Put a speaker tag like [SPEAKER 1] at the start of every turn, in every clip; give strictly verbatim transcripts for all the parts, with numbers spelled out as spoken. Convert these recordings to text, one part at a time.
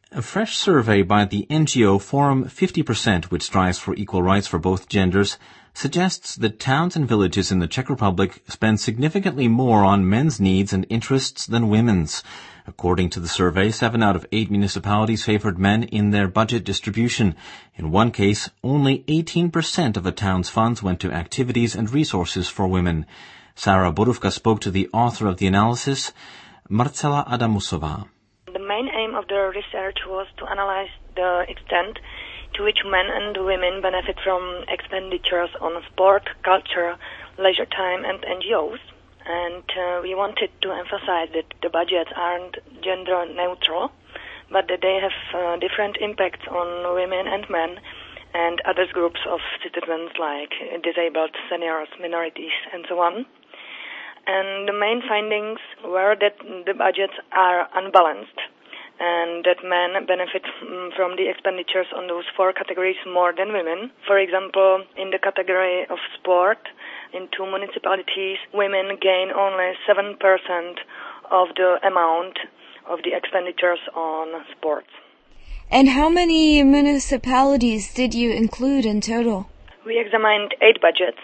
[SPEAKER 1] A fresh survey by the N G O Forum fifty percent, which strives for equal rights for both genders, suggests that towns and villages in the Czech Republic spend significantly more on men's needs and interests than women's. According to the survey, seven out of eight municipalities favored men in their budget distribution. In one case, only eighteen percent of a town's funds went to activities and resources for women. Sarah Boruvka spoke to the author of the analysis, Marcela Adamusová.
[SPEAKER 2] The main aim of the research was to analyze the extent to which men and women benefit from expenditures on sport, culture, leisure time, and N G Os. And uh, we wanted to emphasize that the budgets aren't gender neutral, but that they have uh, different impacts on women and men and other groups of citizens like disabled, seniors, minorities, and so on. And the main findings were that the budgets are unbalanced and that men benefit from the expenditures on those four categories more than women. For example, in the category of sport, in two municipalities, women gain only seven percent of the amount of the expenditures on sports.
[SPEAKER 3] And how many municipalities did you include in total?
[SPEAKER 2] We examined eight budgets.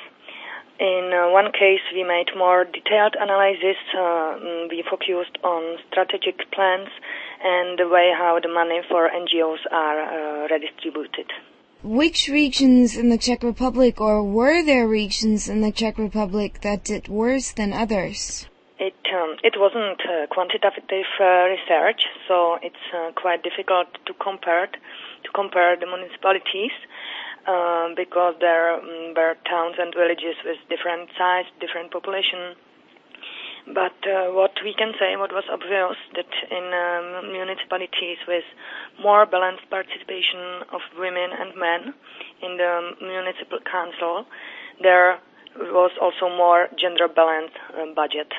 [SPEAKER 2] In uh, one case, we made more detailed analysis. Uh, we focused on strategic plans and the way how the money for N G Os are uh, redistributed.
[SPEAKER 3] Which regions in the Czech Republic, or were there regions in the Czech Republic that did worse than others?
[SPEAKER 2] It um, it wasn't uh, quantitative uh, research, so it's uh, quite difficult to compare to compare the municipalities. Uh, because there um, were towns and villages with different size, different population. But uh, what we can say, what was obvious, that in um, municipalities with more balanced participation of women and men in the municipal council, there was also more gender balanced uh, budget.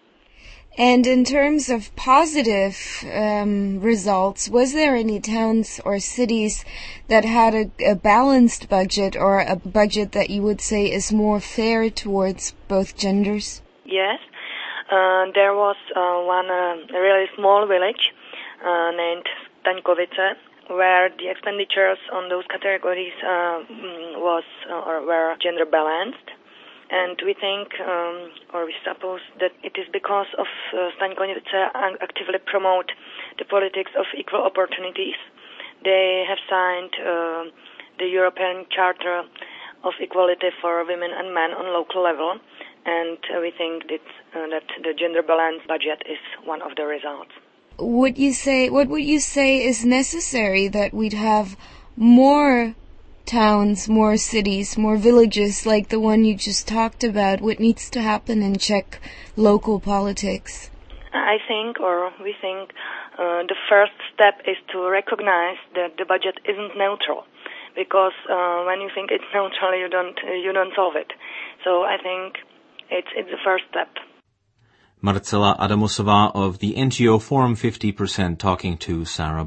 [SPEAKER 3] And in terms of positive um, results, was there any towns or cities that had a, a balanced budget, or a budget that you would say is more fair towards both genders?
[SPEAKER 2] Yes. Uh, there was uh, one uh, really small village uh, named Staňkovice, where the expenditures on those categories uh, was uh, or were gender balanced. And we think, um, or we suppose, that it is because of uh, Staňkovice actively promote the politics of equal opportunities. They have signed uh, the European Charter of Equality for Women and Men on local level, and uh, we think that, uh, that the gender balanced budget is one of the results.
[SPEAKER 3] Would you say, what would you say is necessary that we'd have more towns, more cities, more villages like the one you just talked about? What needs to happen in Czech local politics?
[SPEAKER 2] I think, or we think, uh, the first step is to recognize that the budget isn't neutral, because uh, when you think it's neutral, you don't uh, you don't solve it. So I think it's it's the first step.
[SPEAKER 1] Marcela Adamusová of the N G O Forum fifty percent talking to Sarah